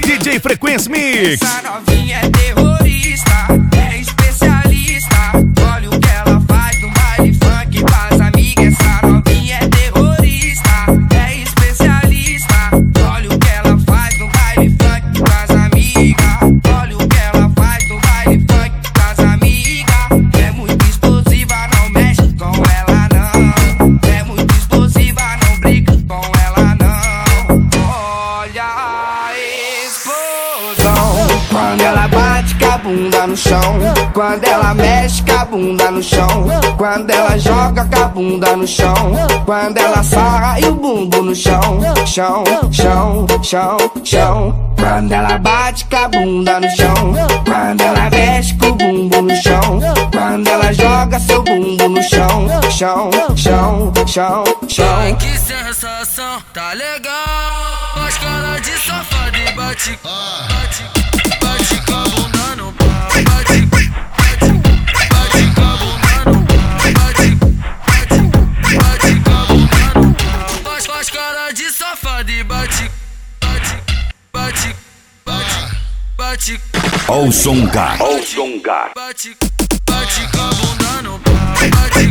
DJ Frequência Mix. Essa novinha é terrorista, é especialista. Olha o que ela faz no baile funk com as amigas. Essa novinha é terrorista, é especialista. Olha o que ela faz no baile funk com as amigas. Olha o que ela faz no baile funk com as amigas. É muito explosiva, não mexe com ela não. É muito explosiva, não briga com ela não. Olha a explosão quando ela bate com a bunda no chão, quando ela mexe com a bunda no chão, quando ela joga com a bunda no chão, quando ela sarra e o bumbum no chão, chão, chão, chão, chão. Quando ela bate com a bunda no chão, quando ela mexe com o bumbum no chão, quando ela joga seu bumbum no chão, chão, chão, chão, chão. Ai, que sensação, tá legal. As caras de safado e bate, bate, bate com a bunda no pau. Bate, bate, bate com a bunda no pau. Bate, bate, bate com a bunda no pau. As caras de safado e bate, bate, bate, bate, bate. Ó o som, cara. Bate, bate com a bunda no pau. Bate,